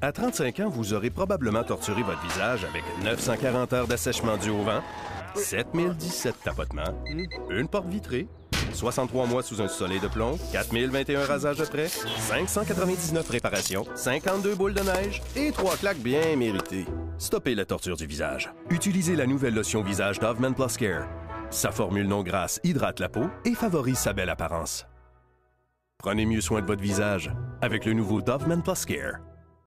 À 35 ans, vous aurez probablement torturé votre visage avec 940 heures d'assèchement dû au vent, 7017 tapotements, une porte vitrée, 63 mois sous un soleil de plomb, 4021 rasages de près, 599 réparations, 52 boules de neige et 3 claques bien méritées. Stoppez la torture du visage. Utilisez la nouvelle lotion visage Dove Men Plus Care. Sa formule non grasse hydrate la peau et favorise sa belle apparence. Prenez mieux soin de votre visage avec le nouveau Dove Men Plus Care.